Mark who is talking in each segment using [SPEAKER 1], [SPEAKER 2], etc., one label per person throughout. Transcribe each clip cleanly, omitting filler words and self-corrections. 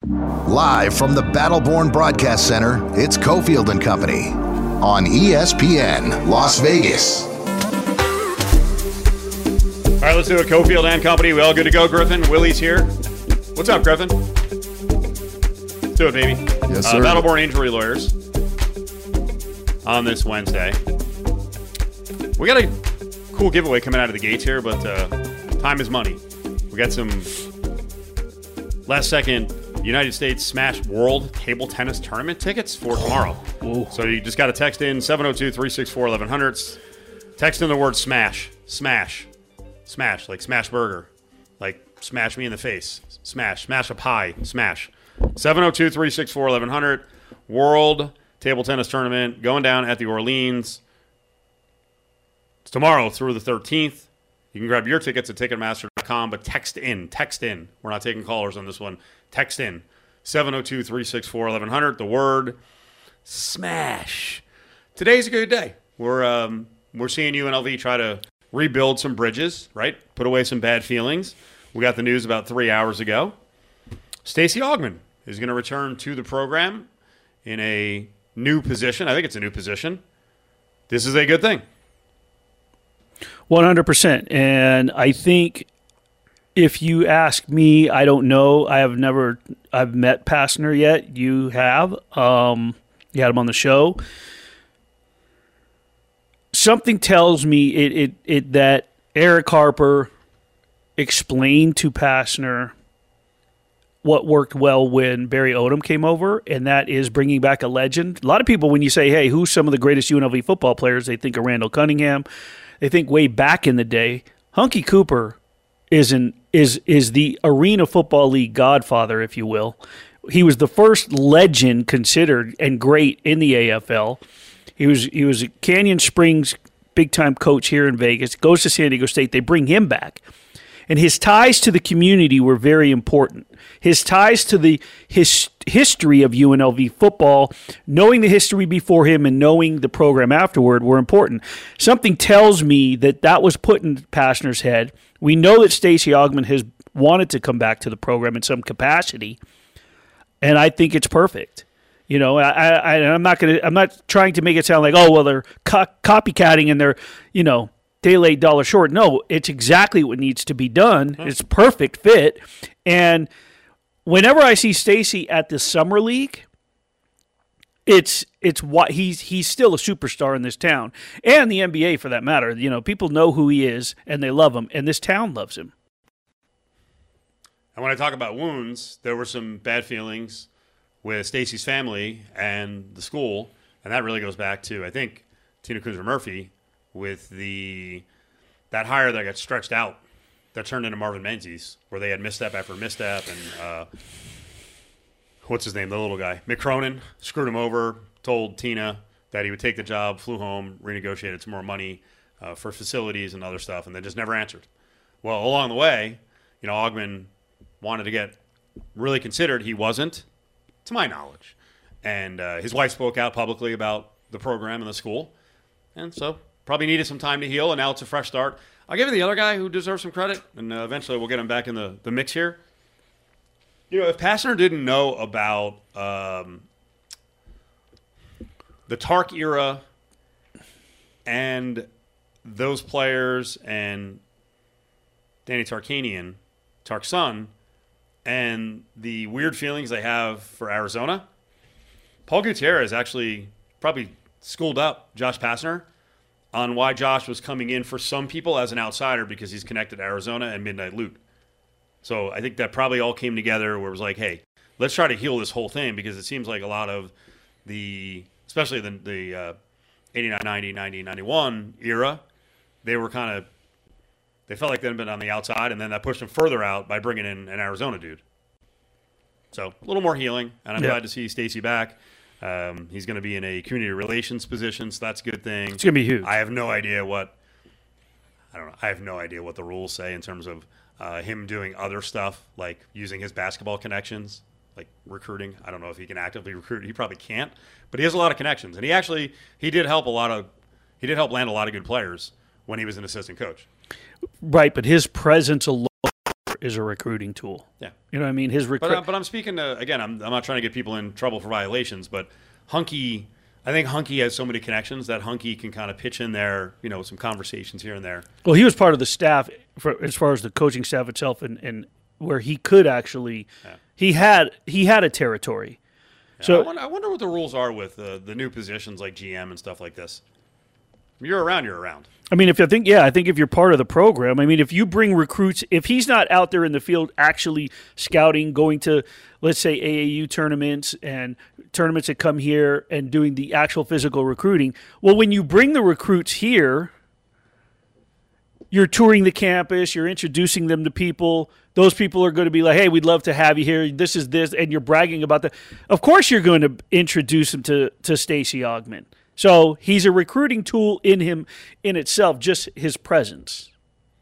[SPEAKER 1] Live from the Battleborn Broadcast Center, it's Cofield and Company on ESPN Las Vegas.
[SPEAKER 2] All right, let's do it. Cofield and Company. We all good to go, Griffin? Willie's here. What's up, Griffin? Let's do it, baby.
[SPEAKER 3] Yes, sir.
[SPEAKER 2] Battleborn Injury Lawyers on this Wednesday. We got a cool giveaway coming out of the gates here, but time is money. We got some last-second United States Smash World Table Tennis Tournament tickets for tomorrow.
[SPEAKER 3] Ooh.
[SPEAKER 2] So you just got to text in 702-364-1100. Text in the word smash. Smash. Smash, like smash burger. Like smash me in the face. Smash. Smash a pie. Smash. 702-364-1100. World Table Tennis Tournament going down at the Orleans. It's tomorrow through the 13th. You can grab your tickets at Ticketmaster.com, but text in. Text in. We're not taking callers on this one. Text in. 702-364-1100. The word smash. Today's a good day. We're seeing UNLV try to rebuild some bridges, right? Put away some bad feelings. We got the news about 3 hours ago. Stacey Augmon is going to return to the program in a new position. I think it's a new position. This is a good thing.
[SPEAKER 3] 100%. And I think if you ask me, I don't know. I've met Pastner yet. You have. You had him on the show. Something tells me that Eric Harper explained to Pastner what worked well when Barry Odom came over, and that is bringing back a legend. A lot of people, when you say, hey, who's some of the greatest UNLV football players, they think of Randall Cunningham. They think way back in the day. Hunky Cooper is the Arena Football League godfather, if you will. He was the first legend considered and great in the AFL. He was a Canyon Springs big-time coach here in Vegas, goes to San Diego State. They bring him back. And his ties to the community were very important. His ties to the history of UNLV football, knowing the history before him and knowing the program afterward were important. Something tells me that was put in Pastner's head. We know that Stacey Augmon has wanted to come back to the program in some capacity, and I think it's perfect. You know, I'm not trying to make it sound like, oh, well, they're copycatting and they're, day late, dollar short. No, it's exactly what needs to be done. It's perfect fit. And whenever I see Stacey at the summer league, it's what he's still a superstar in this town and the NBA for that matter. People know who he is and they love him, and this town loves him.
[SPEAKER 2] And when I talk about wounds, there were some bad feelings with Stacey's family and the school, and that really goes back to, I think, Tina Kuzma-Murphy with that hire that got stretched out that turned into Marvin Menzies, where they had misstep after misstep, and what's his name, the little guy, Mick Cronin, screwed him over, told Tina that he would take the job, flew home, renegotiated some more money for facilities and other stuff, and then just never answered. Well, along the way, Augmon wanted to get really considered. He wasn't, to my knowledge. And his wife spoke out publicly about the program and the school. And so probably needed some time to heal, and now it's a fresh start. I'll give you the other guy who deserves some credit, and eventually we'll get him back in the mix here. If Pastner didn't know about the Tark era and those players and Danny Tarkanian, Tark's son, and the weird feelings they have for Arizona, Paul Gutierrez actually probably schooled up Josh Pastner on why Josh was coming in for some people as an outsider because he's connected to Arizona and Midnight Loot. So I think that probably all came together where it was like, hey, let's try to heal this whole thing, because it seems like a lot of especially the 89, 90, 90, 91 era, they felt like they'd been on the outside, and then that pushed them further out by bringing in an Arizona dude. So a little more healing, and I'm glad to see Stacey back. He's going to be in a community relations position, so that's a good thing.
[SPEAKER 3] It's going to be huge.
[SPEAKER 2] I have no idea what the rules say in terms of him doing other stuff, like using his basketball connections, like recruiting. I don't know if he can actively recruit. He probably can't, but he has a lot of connections, and he did help land a lot of good players when he was an assistant coach.
[SPEAKER 3] Right, but his presence alone is a recruiting tool.
[SPEAKER 2] Yeah.
[SPEAKER 3] You know what I mean? His
[SPEAKER 2] But I'm speaking to, again, I'm not trying to get people in trouble for violations, but Hunky, I think Hunky has so many connections that Hunky can kind of pitch in there, some conversations here and there.
[SPEAKER 3] Well, he was part of the staff as far as the coaching staff itself, and where he could actually, he had a territory.
[SPEAKER 2] Yeah,
[SPEAKER 3] So
[SPEAKER 2] I wonder what the rules are with the new positions like GM and stuff like this. You're around.
[SPEAKER 3] I mean, I think if you're part of the program, I mean, if you bring recruits, if he's not out there in the field actually scouting, going to, let's say, AAU tournaments and tournaments that come here and doing the actual physical recruiting, well, when you bring the recruits here, you're touring the campus, you're introducing them to people. Those people are going to be like, hey, we'd love to have you here. This is this, and you're bragging about that. Of course you're going to introduce them to Stacey Augmon. So he's a recruiting tool in itself, just his presence.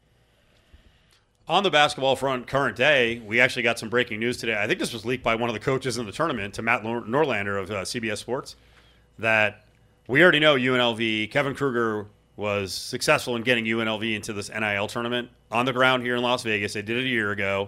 [SPEAKER 2] On the basketball front, current day, we actually got some breaking news today. I think this was leaked by one of the coaches in the tournament to Matt Norlander of CBS Sports, that we already know UNLV, Kevin Kruger was successful in getting UNLV into this NIL tournament on the ground here in Las Vegas. They did it a year ago.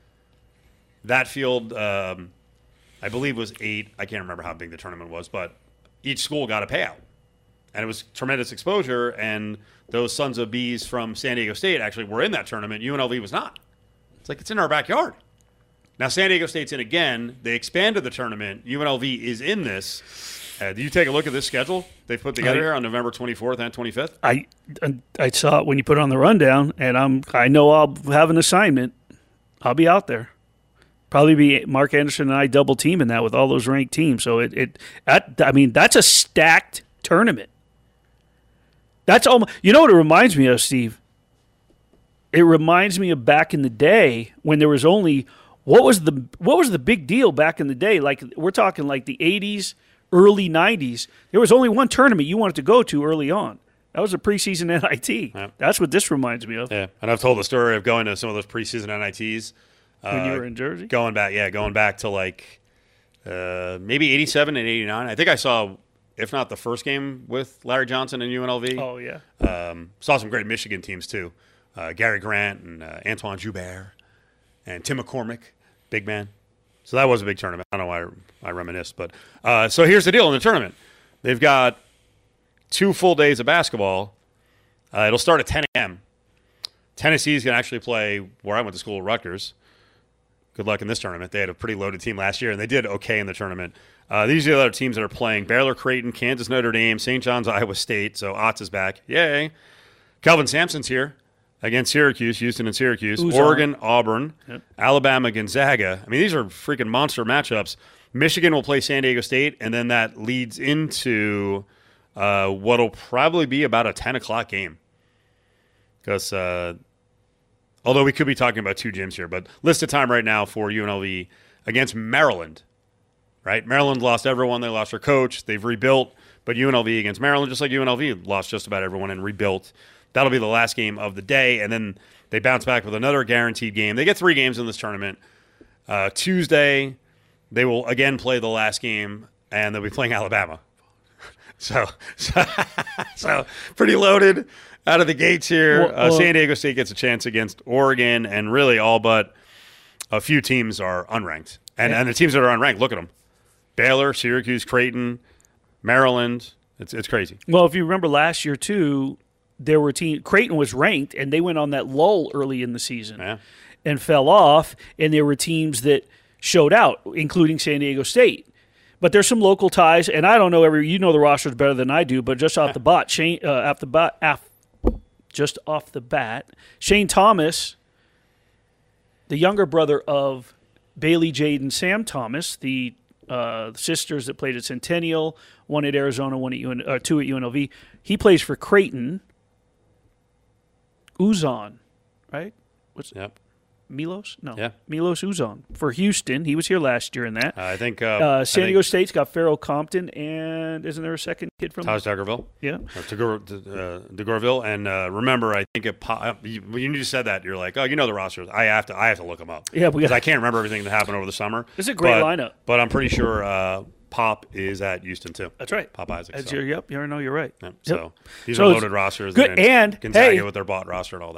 [SPEAKER 2] That field, I believe, was 8. I can't remember how big the tournament was, but each school got a payout. And it was tremendous exposure, and those sons of bees from San Diego State actually were in that tournament. UNLV was not. It's like, it's in our backyard. Now, San Diego State's in again. They expanded the tournament. UNLV is in this. Do you take a look at this schedule they've put together here on November 24th and 25th?
[SPEAKER 3] I saw it when you put it on the rundown, and I know I'll have an assignment. I'll be out there. Probably be Mark Anderson and I double teaming that with all those ranked teams. So that's a stacked tournament. That's almost, you know what it reminds me of, Steve? It reminds me of back in the day when there was only what was the big deal back in the day? Like, we're talking like the 80s, early 90s. There was only one tournament you wanted to go to early on. That was a preseason NIT.
[SPEAKER 2] Yep.
[SPEAKER 3] That's what this reminds me of.
[SPEAKER 2] Yeah, and I've told the story of going to some of those preseason NITs
[SPEAKER 3] when you were in Jersey.
[SPEAKER 2] Going back to like maybe 87 and 89. I think I saw, if not the first game with Larry Johnson and UNLV.
[SPEAKER 3] Oh, yeah.
[SPEAKER 2] Saw some great Michigan teams, too. Gary Grant and Antoine Joubert and Tim McCormick, big man. So that was a big tournament. I don't know why I reminisce. But so here's the deal in the tournament. They've got 2 full days of basketball. It'll start at 10 a.m. Tennessee's going to actually play where I went to school, Rutgers. Good luck in this tournament. They had a pretty loaded team last year, and they did okay in the tournament. These are the other teams that are playing: Baylor, Creighton, Kansas, Notre Dame, St. John's, Iowa State. So Otts is back. Yay. Kelvin Sampson's here against Syracuse, Houston and Syracuse. Oregon, Auburn, yep. Alabama, Gonzaga. I mean, these are freaking monster matchups. Michigan will play San Diego State, and then that leads into what'll probably be about a 10 o'clock game. Because although we could be talking about 2 gyms here, but listed time right now for UNLV against Maryland. Right? Maryland lost everyone. They lost their coach. They've rebuilt. But UNLV against Maryland, just like UNLV, lost just about everyone and rebuilt. That'll be the last game of the day. And then they bounce back with another guaranteed game. They get 3 games in this tournament. Tuesday, they will again play the last game, and they'll be playing Alabama. So pretty loaded out of the gates here. San Diego State gets a chance against Oregon, and really all but a few teams are unranked. And the teams that are unranked, look at them. Baylor, Syracuse, Creighton, Maryland. It's crazy.
[SPEAKER 3] Well, if you remember last year, too, there were teams. Creighton was ranked, and they went on that lull early in the season and fell off, and there were teams that showed out, including San Diego State. But there's some local ties, and I don't know you know the rosters better than I do, but just off the bat, Shane Thomas, the younger brother of Bailey Jade and Sam Thomas, the sisters that played at Centennial, one at Arizona, 2 at UNLV. He plays for Creighton. Uzan, right?
[SPEAKER 2] Yep.
[SPEAKER 3] Milos? No.
[SPEAKER 2] Yeah.
[SPEAKER 3] Milos Uzan for Houston. He was here last year in that.
[SPEAKER 2] I think
[SPEAKER 3] San Diego State's got Farrell Compton, and isn't there a second kid from
[SPEAKER 2] Taj Daggerville?
[SPEAKER 3] Yeah.
[SPEAKER 2] DeGorville. And remember, I think when you just said that, you're like, oh, you know the rosters. I have to look them up.
[SPEAKER 3] Yeah,
[SPEAKER 2] because I can't remember everything that happened over the summer.
[SPEAKER 3] It's a great lineup.
[SPEAKER 2] But I'm pretty sure Pop is at Houston too.
[SPEAKER 3] That's right.
[SPEAKER 2] Pop Isaac.
[SPEAKER 3] You're right.
[SPEAKER 2] Yep.
[SPEAKER 3] Yep.
[SPEAKER 2] So these are loaded rosters.
[SPEAKER 3] Good. And
[SPEAKER 2] Gonzaga with their bought roster and all that.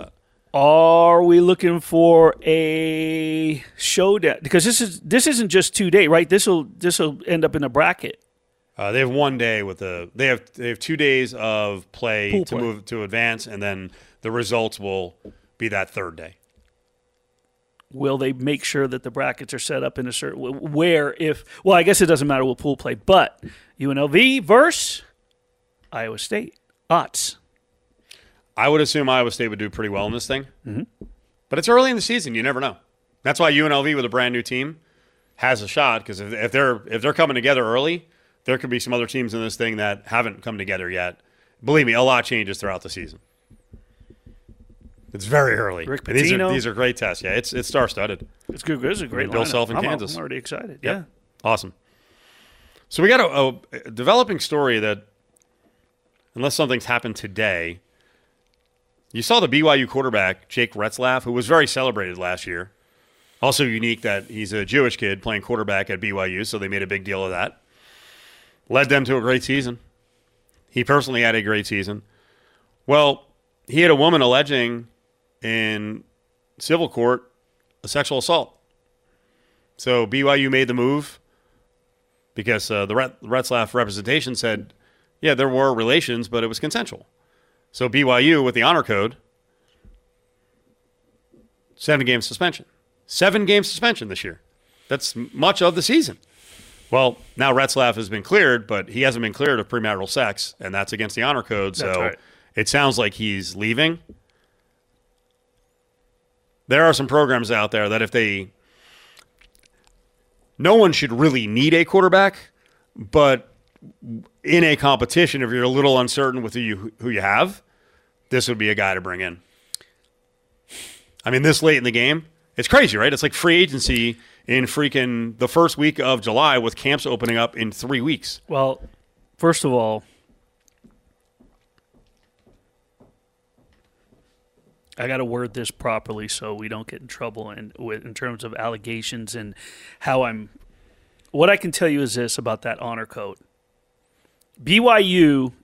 [SPEAKER 3] Are we looking for a showdown? Because this isn't just 2 days, right? This will end up in a bracket.
[SPEAKER 2] They have 1 day with they have 2 days of play
[SPEAKER 3] Pool
[SPEAKER 2] to
[SPEAKER 3] play.
[SPEAKER 2] move to advance, and then the results will be that third day.
[SPEAKER 3] Will they make sure that the brackets are set up in a certain where if well, I guess it doesn't matter what pool play, but UNLV versus Iowa State. Odds.
[SPEAKER 2] I would assume Iowa State would do pretty well in this thing, but it's early in the season. You never know. That's why UNLV with a brand new team has a shot, because if they're coming together early, there could be some other teams in this thing that haven't come together yet. Believe me, a lot changes throughout the season. It's very early.
[SPEAKER 3] Rick
[SPEAKER 2] And
[SPEAKER 3] Pitino.
[SPEAKER 2] these are great tests. Yeah, it's star-studded.
[SPEAKER 3] It's good. It's a great
[SPEAKER 2] Bill
[SPEAKER 3] lineup.
[SPEAKER 2] Self in Kansas.
[SPEAKER 3] I'm already excited.
[SPEAKER 2] Yep.
[SPEAKER 3] Yeah.
[SPEAKER 2] Awesome. So we got a developing story that, unless something's happened today, you saw the BYU quarterback, Jake Retzlaff, who was very celebrated last year. Also unique that he's a Jewish kid playing quarterback at BYU, so they made a big deal of that. Led them to a great season. He personally had a great season. Well, he had a woman alleging in civil court a sexual assault. So BYU made the move because the Retzlaff representation said, yeah, there were relations, but it was consensual. So BYU, with the honor code, 7-game suspension. 7-game suspension this year. That's much of the season. Well, now Retzlaff has been cleared, but he hasn't been cleared of premarital sex, and that's against the honor code. So
[SPEAKER 3] That's right.
[SPEAKER 2] It sounds like he's leaving. There are some programs out there that no one should really need a quarterback, but in a competition, if you're a little uncertain with who you have, this would be a guy to bring in. I mean, this late in the game, it's crazy, right? It's like free agency in freaking the first week of July with camps opening up in 3 weeks.
[SPEAKER 3] Well, first of all, I got to word this properly so we don't get in trouble in terms of allegations and how I'm. What I can tell you is this about that honor code. BYU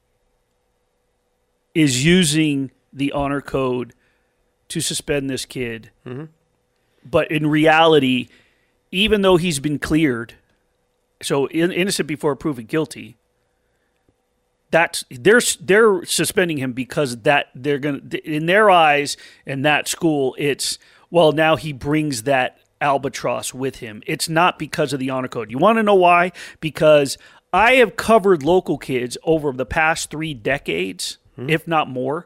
[SPEAKER 3] is using the honor code to suspend this kid.
[SPEAKER 2] Mm-hmm.
[SPEAKER 3] But in reality, even though he's been cleared, so innocent before proven guilty, they're suspending him because that they're going to, in their eyes and that school, it's, well, now he brings that albatross with him. It's not because of the honor code. You want to know why? Because I have covered local kids over the past 3 decades, if not more,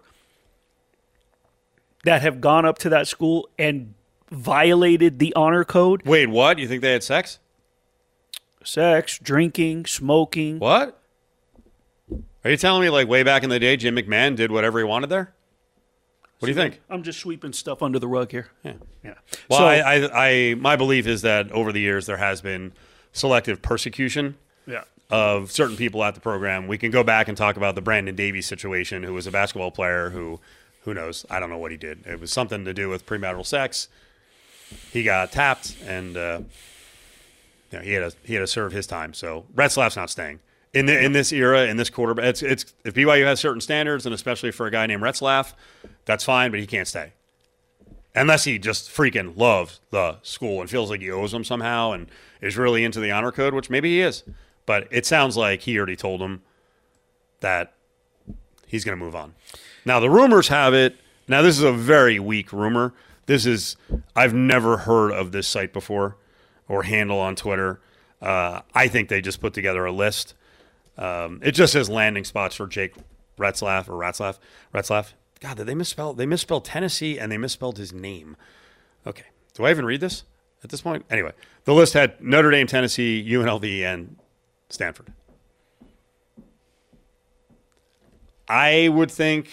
[SPEAKER 3] that have gone up to that school and violated the honor code.
[SPEAKER 2] Wait, what? You think they had sex?
[SPEAKER 3] Sex, drinking, smoking.
[SPEAKER 2] What? Are you telling me like way back in the day, Jim McMahon did whatever he wanted there? What do you think?
[SPEAKER 3] I'm just sweeping stuff under the rug here.
[SPEAKER 2] Yeah.
[SPEAKER 3] Yeah.
[SPEAKER 2] Well,
[SPEAKER 3] So-
[SPEAKER 2] my belief is that over the years there has been selective persecution
[SPEAKER 3] Yeah.
[SPEAKER 2] of certain people at the program. We can go back and talk about the Brandon Davies situation, who was a basketball player who knows? I don't know what he did. It was something to do with premarital sex. He got tapped, and he had to serve his time. So Retzlaff's not staying in this era, in this quarterback. It's if BYU has certain standards, and especially for a guy named Retzlaff, that's fine, but he can't stay unless he just freaking loves the school and feels like he owes them somehow, and is really into the honor code, which maybe he is. But it sounds like he already told him that he's going to move on. Now, the rumors have it. Now, this is a very weak rumor. I've never heard of this site before or handle on Twitter. I think they just put together a list. It just says landing spots for Jake Retzlaff. God, did they misspell? They misspelled Tennessee and they misspelled his name. Okay. Do I even read this at this point? Anyway, the list had Notre Dame, Tennessee, UNLV, and Stanford. I would think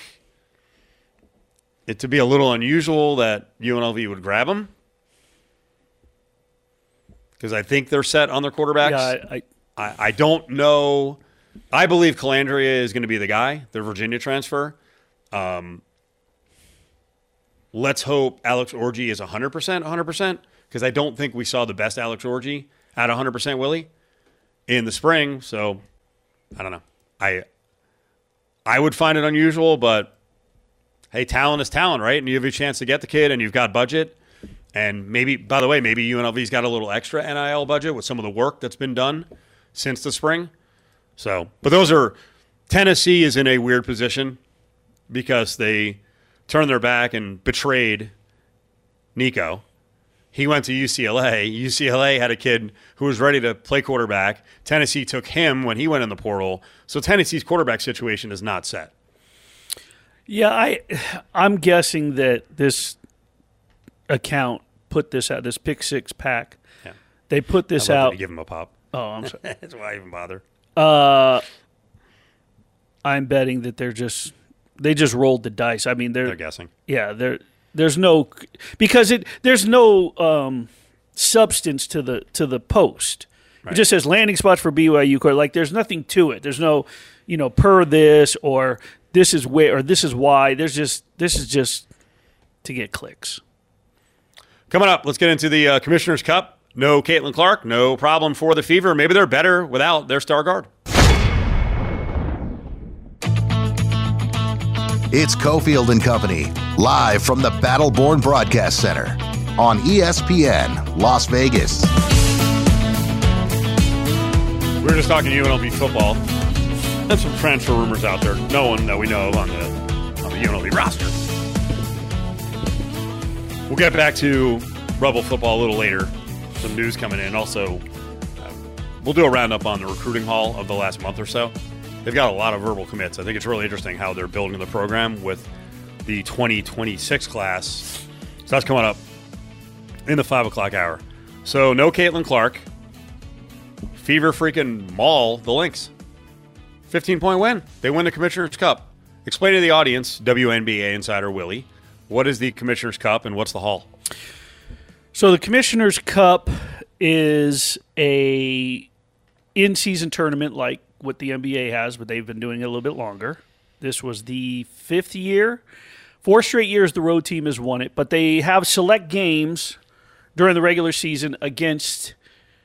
[SPEAKER 2] it to be a little unusual that UNLV would grab him, because I think they're set on their quarterbacks.
[SPEAKER 3] Yeah,
[SPEAKER 2] I don't know. I believe Calandria is going to be the guy, the Virginia transfer. Let's hope Alex Orji is 100%, because I don't think we saw the best Alex Orji at 100%, Willie, in the spring. So I don't know. I would find it unusual, but hey, talent is talent, right? And you have a chance to get the kid, and you've got budget. And maybe, by the way, maybe UNLV's got a little extra NIL budget with some of the work that's been done since the spring. So, but Tennessee is in a weird position because they turned their back and betrayed Nico. He went to UCLA. UCLA had a kid who was ready to play quarterback. Tennessee took him when he went in the portal. So Tennessee's quarterback situation is not set.
[SPEAKER 3] Yeah, I'm guessing that this account put this out, this Pick Six pack.
[SPEAKER 2] Yeah.
[SPEAKER 3] They put this out.
[SPEAKER 2] Give him a pop.
[SPEAKER 3] Oh, I'm sorry.
[SPEAKER 2] That's why I even bother.
[SPEAKER 3] I'm betting that they just rolled the dice. I mean,
[SPEAKER 2] They're guessing.
[SPEAKER 3] Yeah, there's no there's no substance to the post. Right. It just says landing spots for BYU. Like there's nothing to it. There's no, per this or this is where or this is why. This is just to get clicks.
[SPEAKER 2] Coming up, let's get into the Commissioner's Cup. No Caitlin Clark, no problem for the Fever. Maybe they're better without their star guard.
[SPEAKER 1] It's Cofield and Company, live from the Battleborn Broadcast Center on ESPN Las Vegas.
[SPEAKER 2] We were just talking UNLV football. There's some transfer rumors out there. No one that we know of on the UNLV roster. We'll get back to Rebel football a little later. Some news coming in. Also, we'll do a roundup on the recruiting haul of the last month or so. They've got a lot of verbal commits. I think it's really interesting how they're building the program with the 2026 class. So that's coming up in the 5 o'clock hour. So no Caitlin Clark. Fever freaking maul the Lynx. 15-point win. They win the Commissioner's Cup. Explain to the audience, WNBA insider Willie, what is the Commissioner's Cup and what's the haul?
[SPEAKER 3] So the Commissioner's Cup is a in-season tournament like what the NBA has, but they've been doing it a little bit longer. This was the 5th year. 4 straight years the road team has won it, but they have select games during the regular season against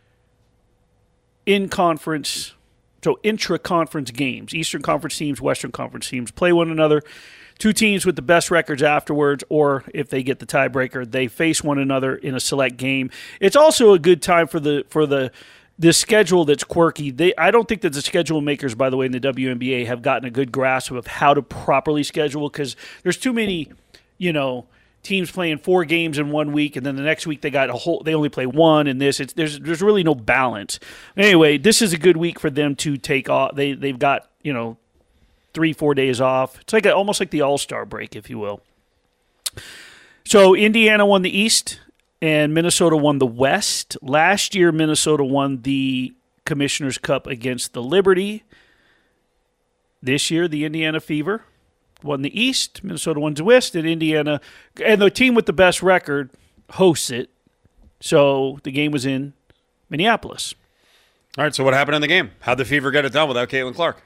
[SPEAKER 3] in-conference, so intra-conference games. Eastern Conference teams, Western Conference teams play one another. 2 teams with the best records afterwards, or if they get the tiebreaker, they face one another in a select game. It's also a good time for the schedule that's quirky. I don't think that the schedule makers, by the way, in the WNBA have gotten a good grasp of how to properly schedule because there's too many, teams playing 4 games in 1 week, and then the next week they only play 1, and there's really no balance. Anyway, this is a good week for them to take off. They've got 3-4 days off. It's like almost like the All-Star break, if you will. So Indiana won the East, and Minnesota won the West. Last year, Minnesota won the Commissioner's Cup against the Liberty. This year, the Indiana Fever won the East. Minnesota won the West, and Indiana, and the team with the best record hosts it. So the game was in Minneapolis.
[SPEAKER 2] All right, so what happened in the game? How'd the Fever get it done without Caitlin Clark?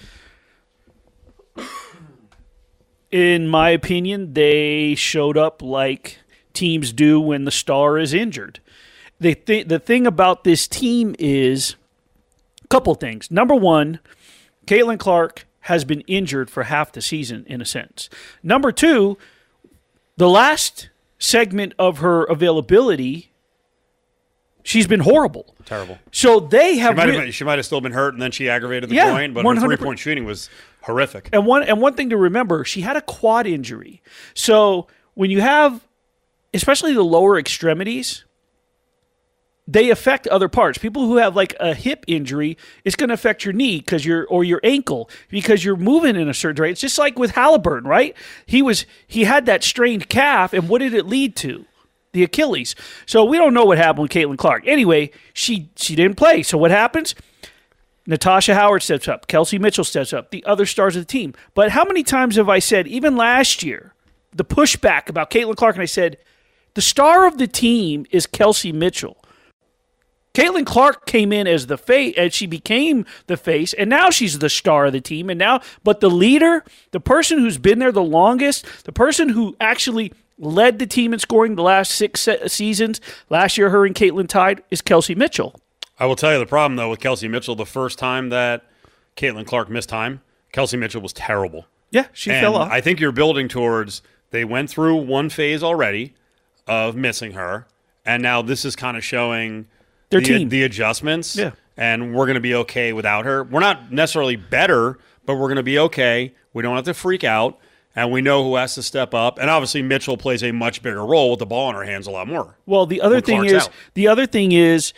[SPEAKER 3] In my opinion, they showed up like teams do when the star is injured. The thing about this team is a couple things. Number one, Caitlin Clark has been injured for half the season, in a sense. Number two, the last segment of her availability, she's been horrible.
[SPEAKER 2] Terrible.
[SPEAKER 3] So they have...
[SPEAKER 2] She might have still been hurt, and then she aggravated the groin, but 100%. Her three-point shooting was horrific.
[SPEAKER 3] And one thing to remember, she had a quad injury. So when you have, especially the lower extremities, they affect other parts. People who have like a hip injury, it's going to affect your knee or your ankle because you're moving in a certain way. It's just like with Halliburton, right? He had that strained calf, and what did it lead to? The Achilles. So we don't know what happened with Caitlin Clark. Anyway, she didn't play. So what happens? Natasha Howard steps up. Kelsey Mitchell steps up. The other stars of the team. But how many times have I said, even last year, the pushback about Caitlin Clark, and I said, the star of the team is Kelsey Mitchell. Caitlin Clark came in as the face, and she became the face, and now she's the star of the team. But the leader, the person who's been there the longest, the person who actually led the team in scoring the last 6 seasons, last year her and Caitlin tied, is Kelsey Mitchell.
[SPEAKER 2] I will tell you the problem, though, with Kelsey Mitchell, the first time that Caitlin Clark missed time, Kelsey Mitchell was terrible.
[SPEAKER 3] Yeah, she
[SPEAKER 2] And
[SPEAKER 3] fell off.
[SPEAKER 2] I think you're building towards they went through one phase already of missing her, and now this is kind of showing
[SPEAKER 3] Their team.
[SPEAKER 2] the adjustments.
[SPEAKER 3] Yeah.
[SPEAKER 2] And we're going to be okay without her. We're not necessarily better, but we're going to be okay. We don't have to freak out, and we know who has to step up. And obviously, Mitchell plays a much bigger role with the ball in her hands a lot more.
[SPEAKER 3] Well, the other thing
[SPEAKER 2] Clark's
[SPEAKER 3] is,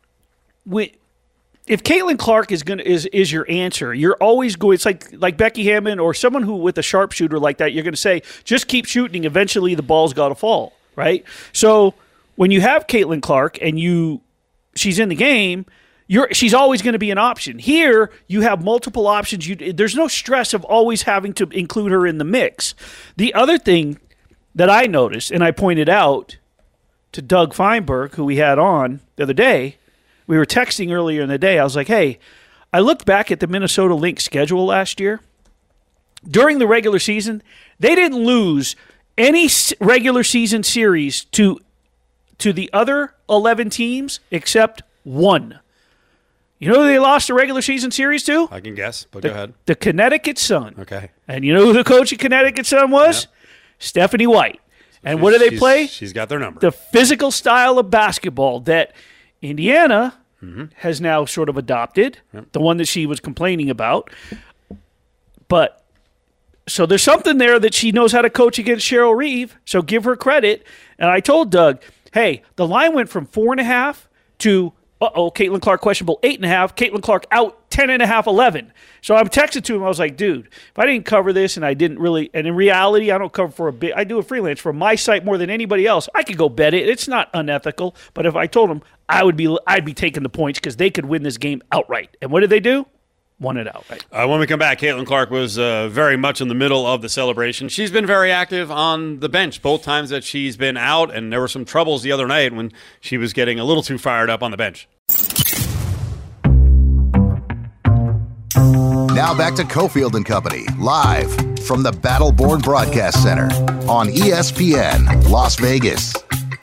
[SPEAKER 3] if Caitlin Clark is your answer, you're always going. It's like Becky Hammon or someone who with a sharpshooter like that. You're going to say, just keep shooting. Eventually, the ball's got to fall, right? So when you have Caitlin Clark and she's in the game. She's always going to be an option. Here, you have multiple options. There's no stress of always having to include her in the mix. The other thing that I noticed, and I pointed out to Doug Feinberg, who we had on the other day, we were texting earlier in the day. I was like, hey, I looked back at the Minnesota Lynx schedule last year. During the regular season, they didn't lose any regular season series to the other 11 teams except one. You know who they lost the regular season series to?
[SPEAKER 2] I can guess, but go ahead.
[SPEAKER 3] The Connecticut Sun.
[SPEAKER 2] Okay.
[SPEAKER 3] And you know who the coach of Connecticut Sun was?
[SPEAKER 2] Yep.
[SPEAKER 3] Stephanie White. And what do they play?
[SPEAKER 2] She's got their number.
[SPEAKER 3] The physical style of basketball that Indiana has now sort of adopted, the one that she was complaining about. But so there's something there that she knows how to coach against Cheryl Reeve, so give her credit. And I told Doug, hey, the line went from 4.5 to Caitlin Clark questionable 8.5. Caitlin Clark out 10.5, 11. So I'm texting to him. I was like, dude, if I didn't cover this and I didn't really, and in reality, I don't cover for a bit. I do a freelance for my site more than anybody else. I could go bet it. It's not unethical. But if I told him, I'd be taking the points because they could win this game outright. And what did they do? Won it outright.
[SPEAKER 2] When we come back, Caitlin Clark was very much in the middle of the celebration. She's been very active on the bench both times that she's been out, and there were some troubles the other night when she was getting a little too fired up on the bench.
[SPEAKER 1] Now back to Cofield and Company, live from the Battleborn Broadcast Center on ESPN Las Vegas.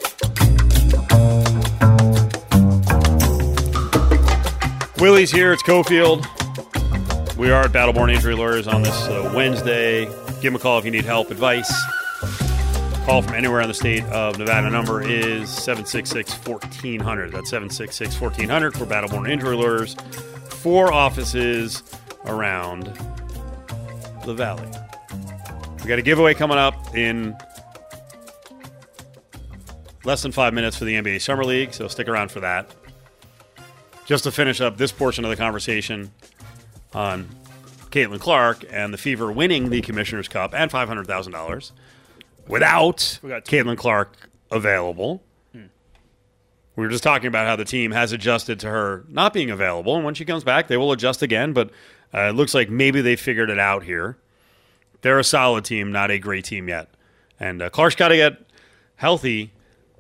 [SPEAKER 2] Willie's here. It's Cofield. We are at Battleborn Injury Lawyers on this Wednesday. Give them a call if you need help, advice. Call from anywhere in the state of Nevada. Number is 766-1400. That's 766-1400 for Battleborn Injury Lawyers. 4 offices around the valley. We got a giveaway coming up in less than 5 minutes for the NBA Summer League, so stick around for that. Just to finish up this portion of the conversation on Caitlin Clark and the Fever winning the Commissioner's Cup and $500,000 without Caitlin Clark available. We were just talking about how the team has adjusted to her not being available, and when she comes back, they will adjust again, but it looks like maybe they figured it out here. They're a solid team, not a great team yet. And Clark's got to get healthy.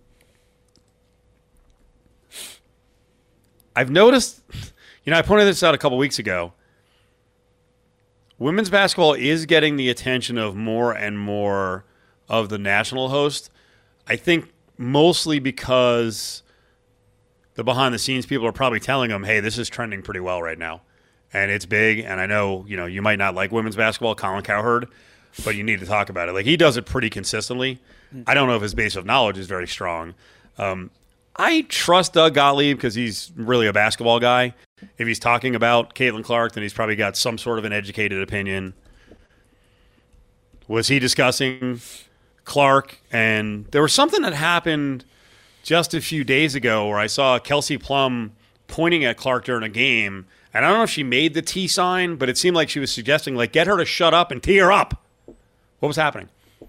[SPEAKER 2] I've noticed, I pointed this out a couple weeks ago. Women's basketball is getting the attention of more and more of the national host. I think mostly because the behind-the-scenes people are probably telling them, hey, this is trending pretty well right now. And it's big, and I know, you might not like women's basketball, Colin Cowherd, but you need to talk about it. Like, he does it pretty consistently. I don't know if his base of knowledge is very strong. I trust Doug Gottlieb because he's really a basketball guy. If he's talking about Caitlin Clark, then he's probably got some sort of an educated opinion. Was he discussing Clark? And there was something that happened just a few days ago where I saw Kelsey Plum pointing at Clark during a game. And I don't know if she made the T sign, but it seemed like she was suggesting, get her to shut up and tee her up. What was happening?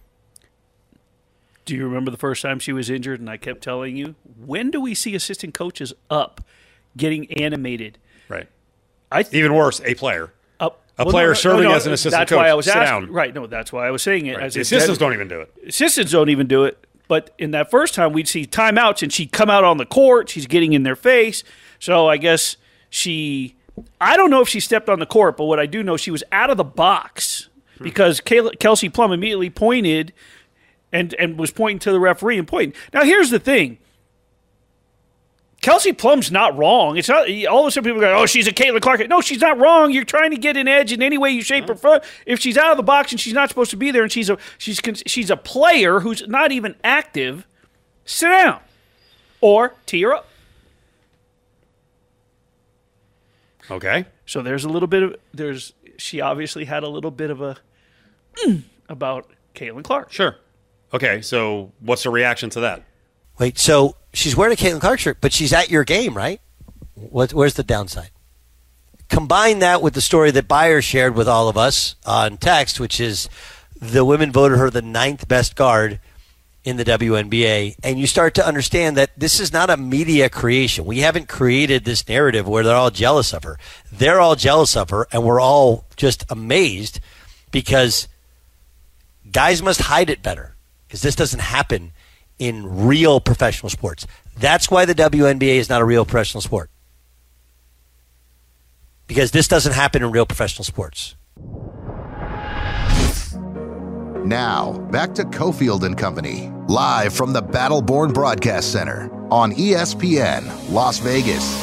[SPEAKER 3] Do you remember the first time she was injured and I kept telling you, when do we see assistant coaches up getting animated?
[SPEAKER 2] Right. Even worse, a player. A player
[SPEAKER 3] as
[SPEAKER 2] an assistant
[SPEAKER 3] that's
[SPEAKER 2] coach.
[SPEAKER 3] Why I was
[SPEAKER 2] Sit
[SPEAKER 3] asking.
[SPEAKER 2] down.
[SPEAKER 3] Right, no, that's why I was saying it.
[SPEAKER 2] Right. The assistants don't even do it.
[SPEAKER 3] Assistants don't even do it. But in that first time, we'd see timeouts, and she'd come out on the court. She's getting in their face. So I guess I don't know if she stepped on the court, but what I do know, she was out of the box because Kelsey Plum immediately pointed and was pointing to the referee and pointing. Now, here's the thing. Kelsey Plum's not wrong. It's not all of a sudden people go, "Oh, she's a Caitlin Clark." No, she's not wrong. You're trying to get an edge in any way you shape or form. If she's out of the box and she's not supposed to be there, and she's a player who's not even active, sit down or tee her up.
[SPEAKER 2] Okay.
[SPEAKER 3] So there's a little bit of she obviously had a little bit of a about Caitlin Clark.
[SPEAKER 2] Sure. Okay, so what's the reaction to that?
[SPEAKER 4] Wait, so she's wearing a Caitlin Clark shirt, but she's at your game, right? Where's the downside? Combine that with the story that Bayer shared with all of us on text, which is the women voted her the 9th best guard in the WNBA, and you start to understand that this is not a media creation. We haven't created this narrative where they're all jealous of her. They're all jealous of her, and we're all just amazed because guys must hide it better because this doesn't happen in real professional sports. That's why the WNBA is not a real professional sport, because this doesn't happen in real professional sports.
[SPEAKER 1] Now, back to Cofield and Company, live from the Battleborn Broadcast Center on ESPN Las Vegas.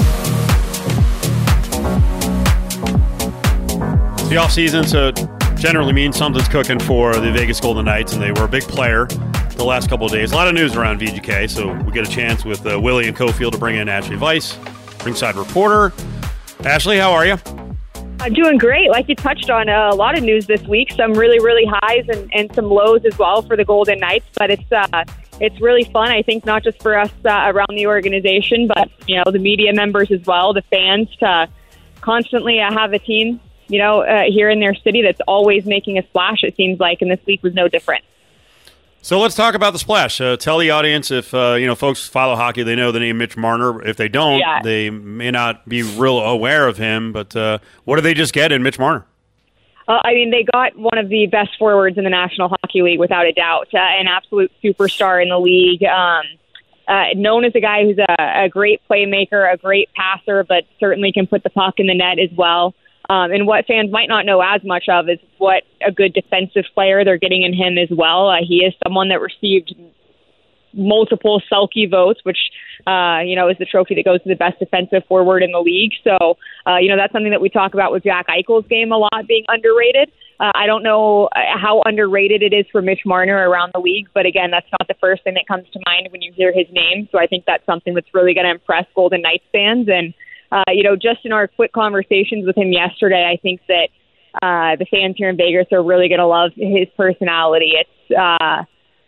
[SPEAKER 2] The offseason, so it generally means something's cooking for the Vegas Golden Knights, and they were a big player the last couple of days. A lot of news around VGK, so we get a chance with Willie and Cofield to bring in Ashley Weiss, ringside reporter. Ashley, how are you?
[SPEAKER 5] I'm doing great. Like you touched on, a lot of news this week. Some really, really highs and some lows as well for the Golden Knights. But it's really fun, I think, not just for us around the organization, but the media members as well, the fans, to constantly have a team here in their city that's always making a splash. It seems like, and this week was no different.
[SPEAKER 2] So let's talk about the splash. Tell the audience, if folks follow hockey, they know the name Mitch Marner. If they don't, they may not be real aware of him. But what did they just get in Mitch Marner?
[SPEAKER 5] They got one of the best forwards in the National Hockey League, without a doubt. An absolute superstar in the league. Known as a guy who's a great playmaker, a great passer, but certainly can put the puck in the net as well. And what fans might not know as much of is what a good defensive player they're getting in him as well. He is someone that received multiple Selke votes, which, is the trophy that goes to the best defensive forward in the league. So, that's something that we talk about with Jack Eichel's game a lot, being underrated. I don't know how underrated it is for Mitch Marner around the league, but again, that's not the first thing that comes to mind when you hear his name. So I think that's something that's really going to impress Golden Knights fans. And just in our quick conversations with him yesterday, I think that the fans here in Vegas are really going to love his personality. It's,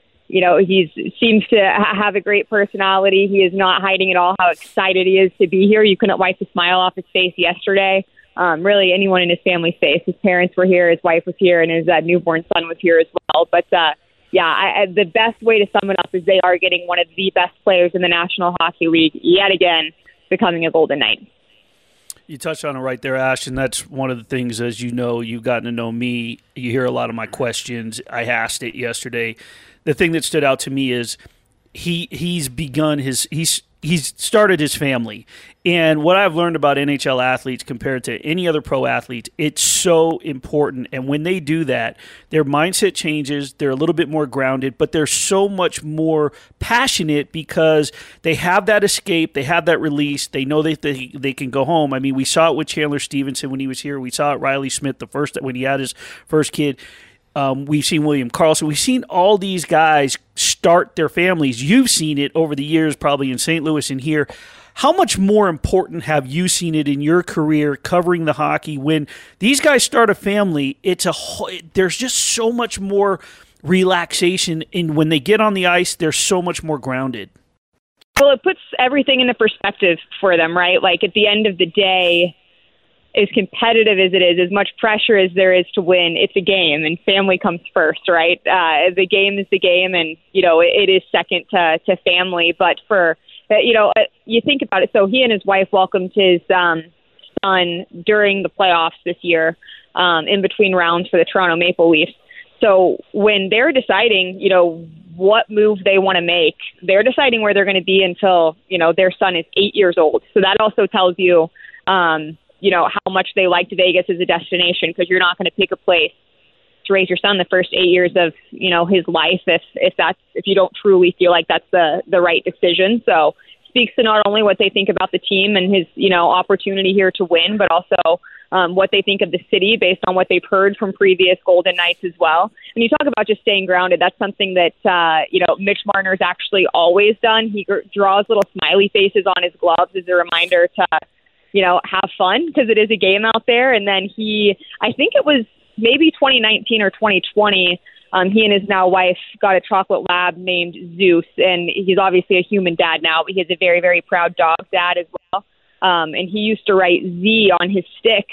[SPEAKER 5] he seems to have a great personality. He is not hiding at all how excited he is to be here. You couldn't wipe the smile off his face yesterday. Really, anyone in his family's face. His parents were here, his wife was here, and his newborn son was here as well. But, the best way to sum it up is they are getting one of the best players in the National Hockey League yet again, becoming a Golden Knight.
[SPEAKER 3] You touched on it right there, Ash, and that's one of the things, as you know, you've gotten to know me. You hear a lot of my questions. I asked it yesterday. The thing that stood out to me is he's started his family. And what I've learned about NHL athletes compared to any other pro athlete, it's so important. And when they do that, their mindset changes. They're a little bit more grounded, but they're so much more passionate because they have that escape. They have that release. They know that they can go home. I mean, we saw it with Chandler Stevenson when he was here. We saw it Riley Smith when he had his first kid. We've seen William Karlsson. We've seen all these guys start their families. You've seen it over the years, probably in St. Louis and here. How much more important have you seen it in your career covering the hockey when these guys start a family? There's just so much more relaxation, and when they get on the ice, they're so much more grounded.
[SPEAKER 5] Well, it puts everything into perspective for them, right? Like at the end of the day, as competitive as it is, as much pressure as there is to win, it's a game, and family comes first, right? The game is the game, and it is second to family. But for you think about it. So he and his wife welcomed his son during the playoffs this year, in between rounds for the Toronto Maple Leafs. So when they're deciding, what move they want to make, they're deciding where they're going to be until their son is 8 years old. So that also tells you. How much they liked Vegas as a destination, because you're not going to pick a place to raise your son the first 8 years of, his life if you don't truly feel like that's the right decision. So speaks to not only what they think about the team and his, opportunity here to win, but also what they think of the city based on what they've heard from previous Golden Knights as well. When you talk about just staying grounded, that's something that, Mitch Marner's actually always done. He draws little smiley faces on his gloves as a reminder to, have fun because it is a game out there. And then I think it was maybe 2019 or 2020, he and his now wife got a chocolate lab named Zeus, and he's obviously a human dad now, but he's a very, very proud dog dad as well. And he used to write Z on his stick,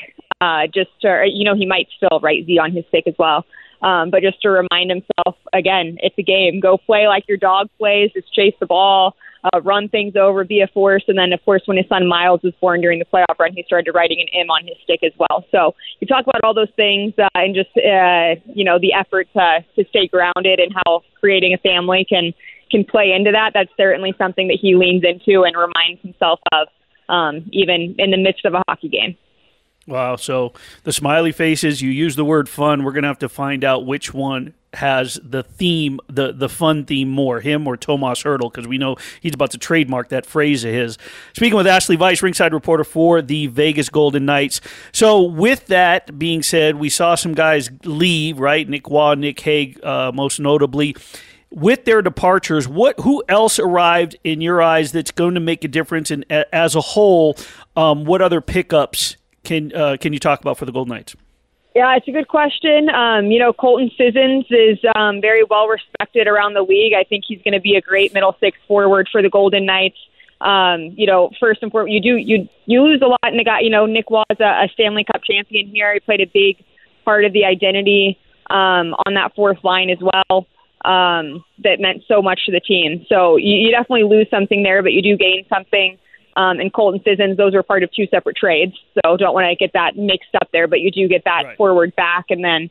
[SPEAKER 5] he might still write Z on his stick as well. But just to remind himself, again, it's a game. Go play like your dog plays, just chase the ball, run things over, be a force. And then, of course, when his son Miles was born during the playoff run, he started writing an M on his stick as well. So you talk about all those things and just, the effort to stay grounded and how creating a family can play into that. That's certainly something that he leans into and reminds himself of, even in the midst of a hockey game.
[SPEAKER 3] Wow. So the smiley faces, you use the word fun. We're going to have to find out which one has the theme, the fun theme more, him or Tomas Hertl, because we know he's about to trademark that phrase of his. Speaking with Ashley Weiss, ringside reporter for the Vegas Golden Knights. So with that being said, we saw some guys leave, right? Nick Waugh, Nick Hague, most notably. With their departures, who else arrived in your eyes that's going to make a difference? And as a whole, what other pickups can you talk about for the Golden Knights?
[SPEAKER 5] Yeah, it's a good question. Colton Sissons is very well respected around the league. I think he's going to be a great middle six forward for the Golden Knights. First and foremost, you lose a lot in the guy. Nick Waugh is a Stanley Cup champion here. He played a big part of the identity on that fourth line as well. That meant so much to the team. So you definitely lose something there, but you do gain something. And Colton Sissons, those are part of two separate trades. So don't want to get that mixed up there, but you do get that forward back. And then,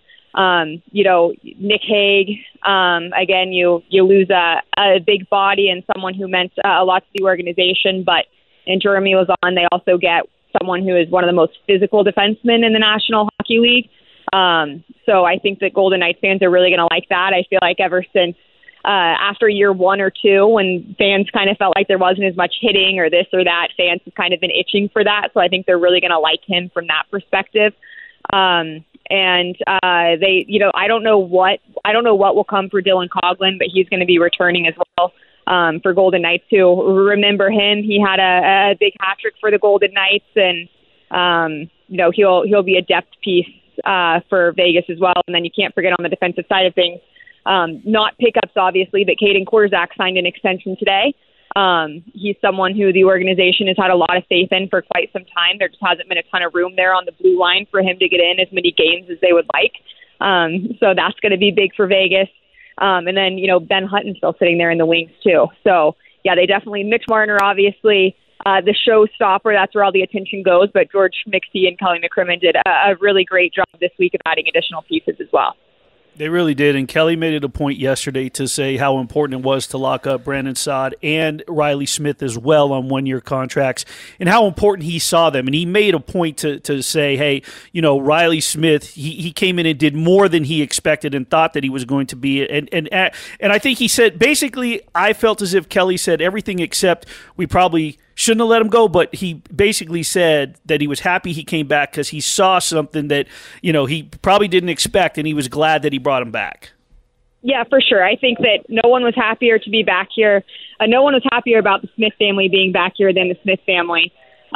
[SPEAKER 5] Nick Hague, again, you lose a big body and someone who meant a lot to the organization. But in Jeremy Lauzon, they also get someone who is one of the most physical defensemen in the National Hockey League. So I think that Golden Knights fans are really going to like that. I feel like ever since after year one or two, when fans kind of felt like there wasn't as much hitting or this or that, fans have kind of been itching for that. So I think they're really going to like him from that perspective. I don't know what will come for Dylan Coghlan, but he's going to be returning as well for Golden Knights too. Remember him? He had a big hat trick for the Golden Knights, and he'll be a depth piece for Vegas as well. And then you can't forget on the defensive side of things. Not pickups, obviously, but Caden Korzak signed an extension today. He's someone who the organization has had a lot of faith in for quite some time. There just hasn't been a ton of room there on the blue line for him to get in as many games as they would like. So that's going to be big for Vegas. And then, Ben Hutton's still sitting there in the wings, too. So, yeah, they definitely, Mitch Marner, obviously, the showstopper, that's where all the attention goes. But George McPhee and Kelly McCrimmon did a really great job this week of adding additional pieces as well.
[SPEAKER 3] They really did, and Kelly made it a point yesterday to say how important it was to lock up Brandon Saad and Riley Smith as well on one-year contracts, and how important he saw them. And he made a point to say, hey, Riley Smith, he came in and did more than he expected and thought that he was going to be. And I think he said, basically, I felt as if Kelly said everything except we probably shouldn't have let him go, but he basically said that he was happy he came back because he saw something that, he probably didn't expect, and he was glad that he brought him back.
[SPEAKER 5] Yeah, for sure. I think that no one was happier to be back here. No one was happier about the Smith family being back here than the Smith family.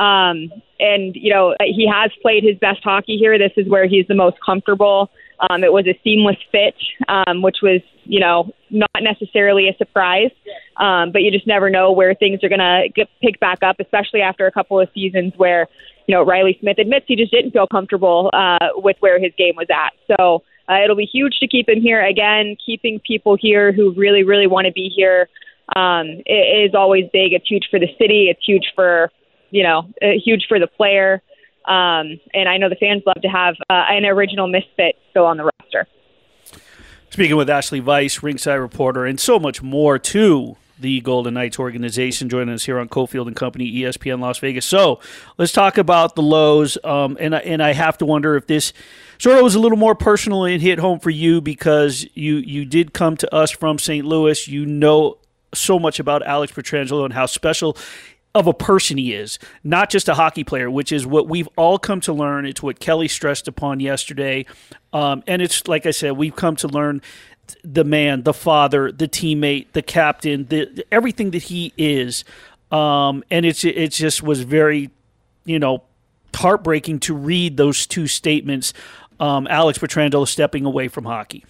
[SPEAKER 5] He has played his best hockey here. This is where he's the most comfortable. It was a seamless fit, which was, not necessarily a surprise. But you just never know where things are going to pick back up, especially after a couple of seasons where, Riley Smith admits he just didn't feel comfortable with where his game was at. So it'll be huge to keep him here. Again, keeping people here who really, really want to be here is always big. It's huge for the city. It's huge for, huge for the player. And I know the fans love to have an original misfit still on the roster.
[SPEAKER 3] Speaking with Ashley Weiss, ringside reporter, and so much more to the Golden Knights organization, joining us here on Cofield and Company, ESPN Las Vegas. So let's talk about the lows. And I have to wonder if this sort of was a little more personal and hit home for you because you did come to us from St. Louis. so much about Alex Pietrangelo and how special of a person he is, not just a hockey player, which is what we've all come to learn. It's what Kelly stressed upon yesterday. And it's, like I said, we've come to learn the man, the father, the teammate, the captain, everything that he is. And it just was very, heartbreaking to read those two statements. Alex Pietrangelo stepping away from hockey.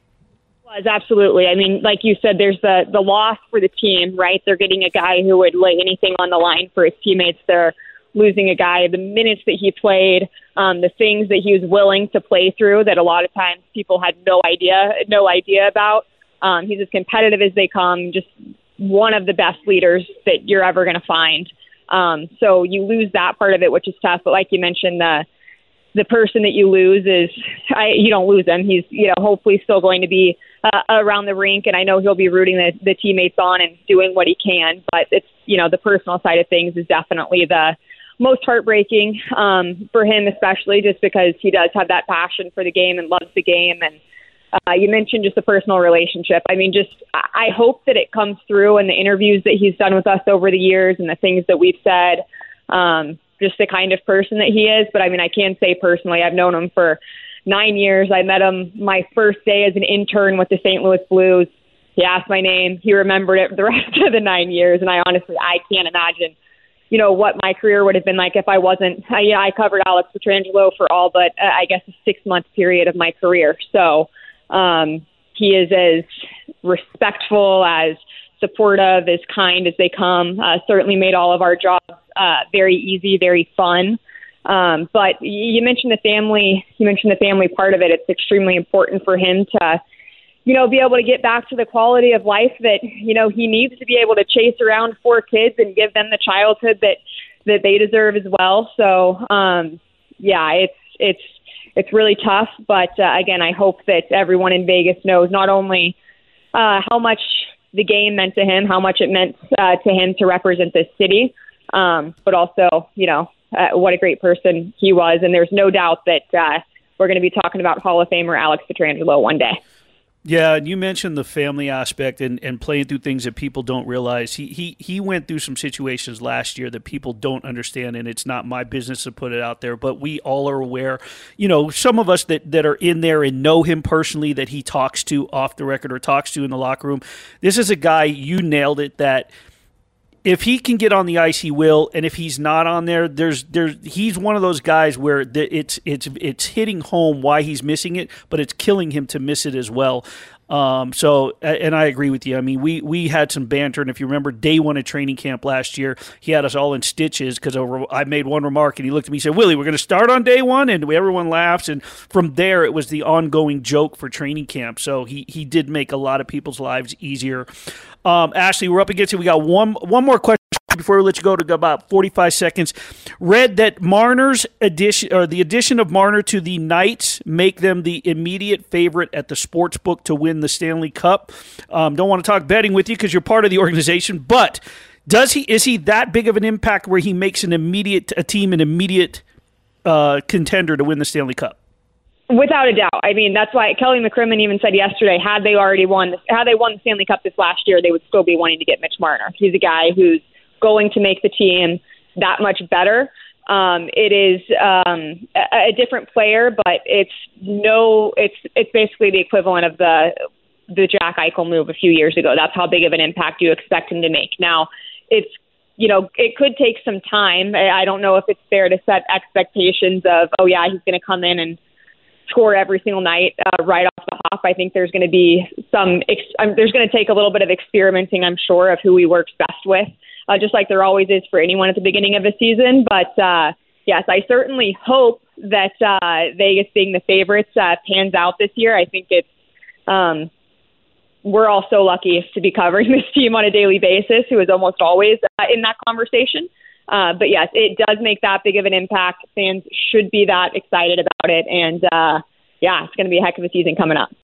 [SPEAKER 5] Was absolutely. I mean, like you said, there's the loss for the team, right? They're getting a guy who would lay anything on the line for his teammates. They're losing a guy, the minutes that he played, the things that he was willing to play through that a lot of times people had no idea about. He's as competitive as they come, just one of the best leaders that you're ever going to find. So you lose that part of it, which is tough. But like you mentioned, the person that you lose you don't lose him. He's, hopefully still going to be around the rink, and I know he'll be rooting the teammates on and doing what he can. But it's, the personal side of things is definitely the most heartbreaking for him, especially just because he does have that passion for the game and loves the game. And you mentioned just the personal relationship. I mean, I hope that it comes through in the interviews that he's done with us over the years and the things that we've said, just the kind of person that he is. But I mean, I can say personally, I've known him for 9 years. I met him my first day as an intern with the St. Louis Blues. He asked my name. He remembered it for the rest of the 9 years. And I can't imagine, what my career would have been like if I wasn't. I covered Alex Pietrangelo for all but, I guess, a 6-month period of my career. So he is as respectful, as supportive, as kind as they come. Certainly made all of our jobs very easy, very fun. But you mentioned the family. You mentioned the family part of it. It's extremely important for him to, be able to get back to the quality of life that, he needs to be able to chase around 4 kids and give them the childhood that they deserve as well. So, it's really tough. But again, I hope that everyone in Vegas knows not only how much the game meant to him, how much it meant to him to represent this city, but also, what a great person he was. And there's no doubt that we're going to be talking about Hall of Famer Alex Pietrangelo one day.
[SPEAKER 3] Yeah, and you mentioned the family aspect and playing through things that people don't realize. He went through some situations last year that people don't understand, and it's not my business to put it out there, but we all are aware. Some of us that are in there and know him personally, that he talks to off the record or talks to in the locker room. This is a guy, you nailed it, that if he can get on the ice, he will, and if he's not on there, he's one of those guys where it's hitting home why he's missing it, but it's killing him to miss it as well. So, and I agree with you. I mean, we had some banter, and if you remember day one of training camp last year, he had us all in stitches because I made one remark, and he looked at me and said, "Willie, we're going to start on day one," and everyone laughs, and from there, it was the ongoing joke for training camp. So he did make a lot of people's lives easier. Ashley, we're up against it. We got one more question before we let you go to about 45 seconds. Read that Marner's addition, or the addition of Marner to the Knights, make them the immediate favorite at the sports book to win the Stanley Cup. Don't want to talk betting with you because you're part of the organization, but is he that big of an impact where he makes a team an immediate contender to win the Stanley Cup?
[SPEAKER 5] Without a doubt. I mean, that's why Kelly McCrimmon even said yesterday, had they won the Stanley Cup this last year, they would still be wanting to get Mitch Marner. He's a guy who's going to make the team that much better. It is a different player, but it's basically the equivalent of the Jack Eichel move a few years ago. That's how big of an impact you expect him to make. Now, it could take some time. I don't know if it's fair to set expectations of, he's going to come in and score every single night right off the hop. I think there's going to be there's going to take a little bit of experimenting, I'm sure, of who he works best with, just like there always is for anyone at the beginning of a season. But yes, I certainly hope that Vegas being the favorites pans out this year. I think it's we're all so lucky to be covering this team on a daily basis, who is almost always in that conversation. But yes, it does make that big of an impact. Fans should be that excited about it. And it's going to be a heck of a season coming up.